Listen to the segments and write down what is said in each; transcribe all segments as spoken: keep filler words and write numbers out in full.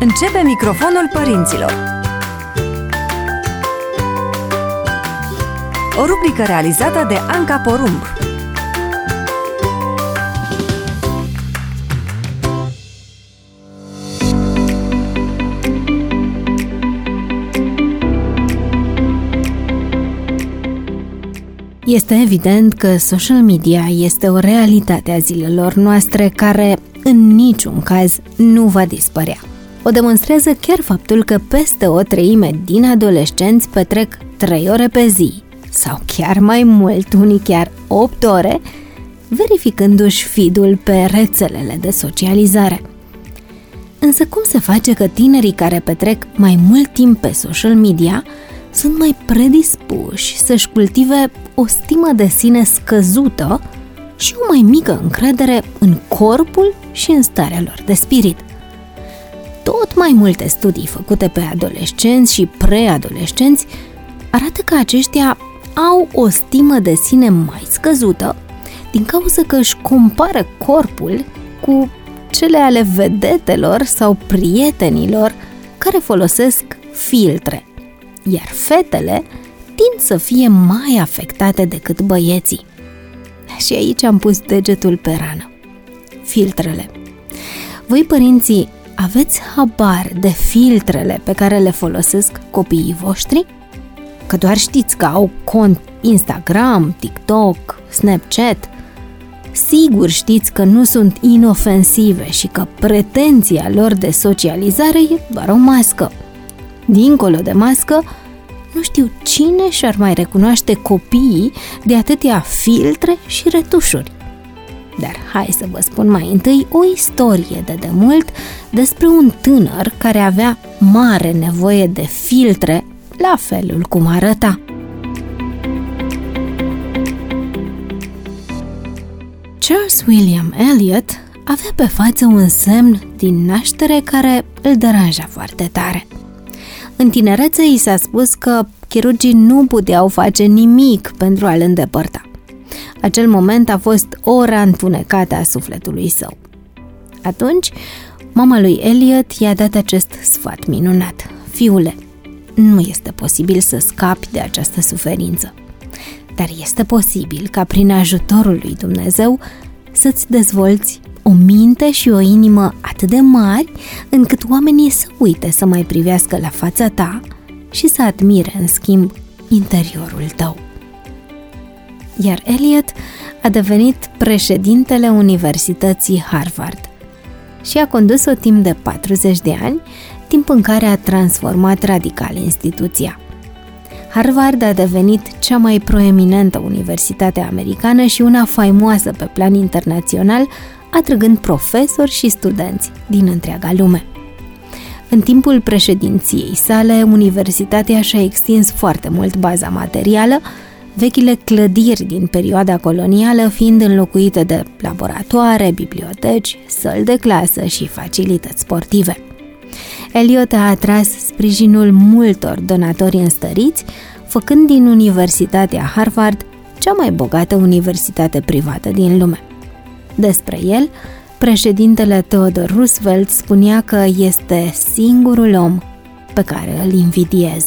Începe microfonul părinților. O rubrică realizată de Anca Porumb. Este evident că social media este o realitate a zilelor noastre care, în niciun caz, nu va dispărea. O demonstrează chiar faptul că peste o treime din adolescenți petrec trei ore pe zi, sau chiar mai mult, unii chiar opt ore, verificându-și feed-ul pe rețelele de socializare. Însă cum se face că tinerii care petrec mai mult timp pe social media sunt mai predispuși să-și cultive o stimă de sine scăzută și o mai mică încredere în corpul și în starea lor de spirit? Tot mai multe studii făcute pe adolescenți și preadolescenți arată că aceștia au o stimă de sine mai scăzută din cauza că își compară corpul cu cele ale vedetelor sau prietenilor care folosesc filtre, iar fetele tind să fie mai afectate decât băieții. Și aici am pus degetul pe rană. Filtrele. Voi, părinții, aveți habar de filtrele pe care le folosesc copiii voștri? Că doar știți că au cont Instagram, TikTok, Snapchat? Sigur știți că nu sunt inofensive și că pretenția lor de socializare e doar o mască. Dincolo de mască, nu știu cine și-ar mai recunoaște copiii de atâtea filtre și retușuri. Dar hai să vă spun mai întâi o istorie de demult despre un tânăr care avea mare nevoie de filtre, la felul cum arăta. Charles William Eliot avea pe față un semn din naștere care îl deranja foarte tare. În tinerețe i s-a spus că chirurgii nu puteau face nimic pentru a-l îndepărta. Acel moment a fost ora întunecată a sufletului său. Atunci, mama lui Eliot i-a dat acest sfat minunat. Fiule, nu este posibil să scapi de această suferință, dar este posibil ca prin ajutorul lui Dumnezeu să-ți dezvolți o minte și o inimă atât de mari încât oamenii să uite să mai privească la fața ta și să admire, în schimb, interiorul tău. Iar Eliot a devenit președintele Universității Harvard și a condus-o timp de patruzeci de ani, timp în care a transformat radical instituția. Harvard a devenit cea mai proeminentă universitate americană și una faimoasă pe plan internațional, atrăgând profesori și studenți din întreaga lume. În timpul președinției sale, universitatea și-a extins foarte mult baza materială, vechile clădiri din perioada colonială fiind înlocuite de laboratoare, biblioteci, săli de clasă și facilități sportive. Eliot a atras sprijinul multor donatori înstăriți, făcând din Universitatea Harvard cea mai bogată universitate privată din lume. Despre el, președintele Theodore Roosevelt spunea că este singurul om pe care îl invidiez.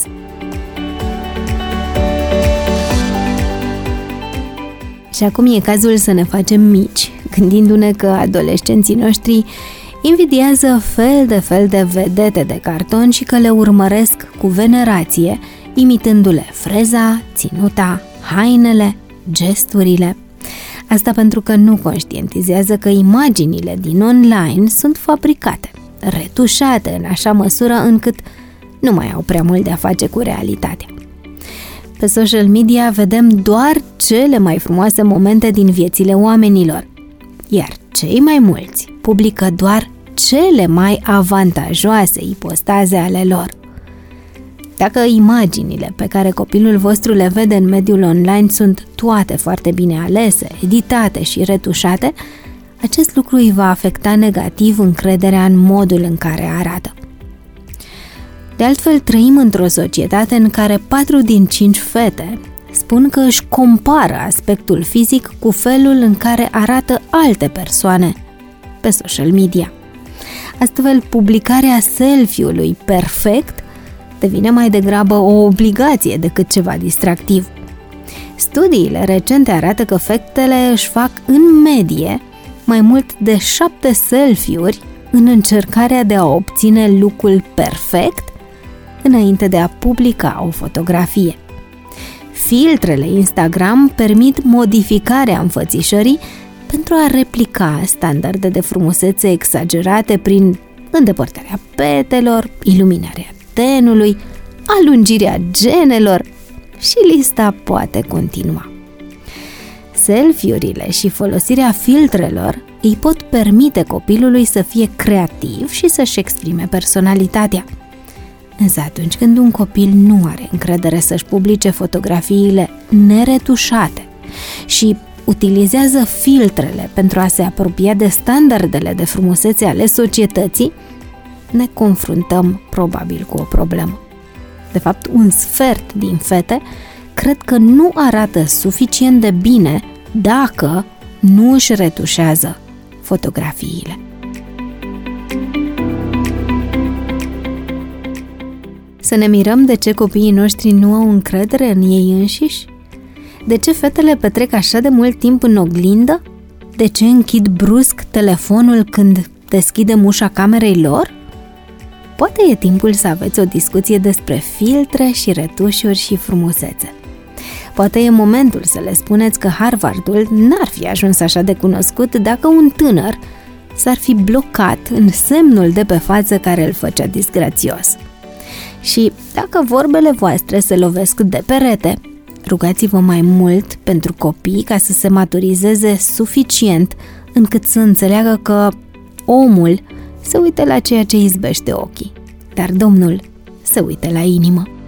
Și acum e cazul să ne facem mici, gândindu-ne că adolescenții noștri invidiază fel de fel de vedete de carton și că le urmăresc cu venerație, imitându-le freza, ținuta, hainele, gesturile. Asta pentru că nu conștientizează că imaginile din online sunt fabricate, retușate în așa măsură încât nu mai au prea mult de a face cu realitatea. Pe social media vedem doar cele mai frumoase momente din viețile oamenilor, iar cei mai mulți publică doar cele mai avantajoase ipostaze ale lor. Dacă imaginile pe care copilul vostru le vede în mediul online sunt toate foarte bine alese, editate și retușate, acest lucru îi va afecta negativ încrederea în modul în care arată. De altfel, trăim într-o societate în care patru din cinci fete spun că își compară aspectul fizic cu felul în care arată alte persoane pe social media. Astfel, publicarea selfie-ului perfect devine mai degrabă o obligație decât ceva distractiv. Studiile recente arată că fetele își fac în medie mai mult de șapte selfie-uri în încercarea de a obține look-ul perfect înainte de a publica o fotografie. Filtrele Instagram permit modificarea înfățișării pentru a replica standarde de frumusețe exagerate prin îndepărtarea petelor, iluminarea tenului, alungirea genelor și lista poate continua. Selfie-urile și folosirea filtrelor îi pot permite copilului să fie creativ și să-și exprime personalitatea. Însă atunci când un copil nu are încredere să-și publice fotografiile neretușate și utilizează filtrele pentru a se apropia de standardele de frumusețe ale societății, ne confruntăm probabil cu o problemă. De fapt, un sfert din fete cred că nu arată suficient de bine dacă nu își retușează fotografiile. Să ne mirăm de ce copiii noștri nu au încredere în ei înșiși? De ce fetele petrec așa de mult timp în oglindă? De ce închid brusc telefonul când deschidem ușa camerei lor? Poate e timpul să aveți o discuție despre filtre și retușuri și frumusețe. Poate e momentul să le spuneți că Harvardul n-ar fi ajuns așa de cunoscut dacă un tânăr s-ar fi blocat în semnul de pe față care îl făcea disgrațios. Și dacă vorbele voastre se lovesc de perete, rugați-vă mai mult pentru copii ca să se maturizeze suficient încât să înțeleagă că omul se uită la ceea ce izbește ochii, dar Domnul se uită la inimă.